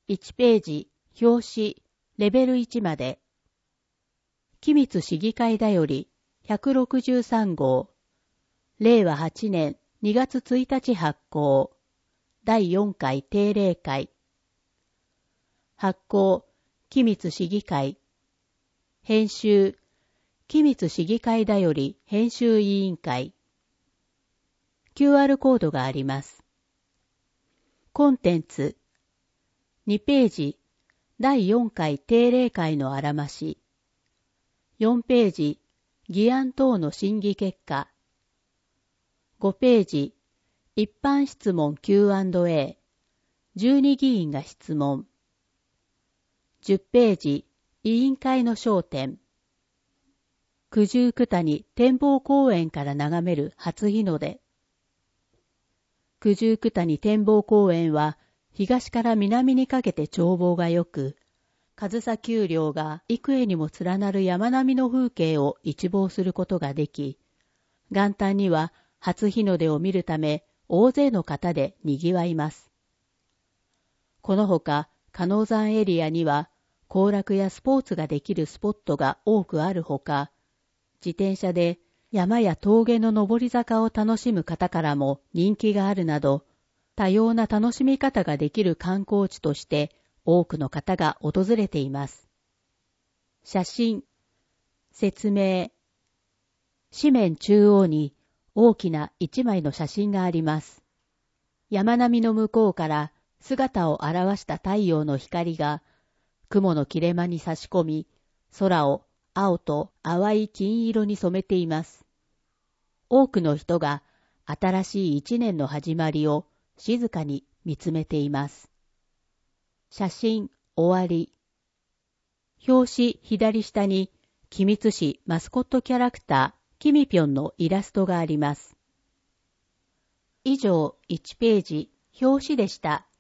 1ページ、表紙、レベル1まで。機密市議会だより、163号。令和8年2月1日発行。第4回定例会。発行、機密市議会。編集、機密市議会だより編集委員会。QR コードがあります。コンテンツ。2ページ、第4回定例会のあらまし。4ページ、議案等の審議結果。5ページ、一般質問 Q&A。12議員が質問。10ページ、委員会の焦点。九十九谷展望公園から眺める初日の出。九十九谷展望公園は東から南にかけて眺望が良く、上総丘陵が幾重にも連なる山並みの風景を一望することができ、元旦には初日の出を見るため大勢の方で賑わいます。このほか、鹿野山エリアには行楽やスポーツができるスポットが多くあるほか、自転車で山や峠の登り坂を楽しむ方からも人気があるなど、多様な楽しみ方ができる観光地として多くの方が訪れています。写真、説明。紙面中央に大きな一枚の写真があります。山並みの向こうから姿を現した太陽の光が雲の切れ間に差し込み、空を青と淡い金色に染めています。多くの人が新しい一年の始まりを静かに見つめています。写真終わり。表紙左下に君津市マスコットキャラクターキミピョンのイラストがあります。以上1ページ表紙でした。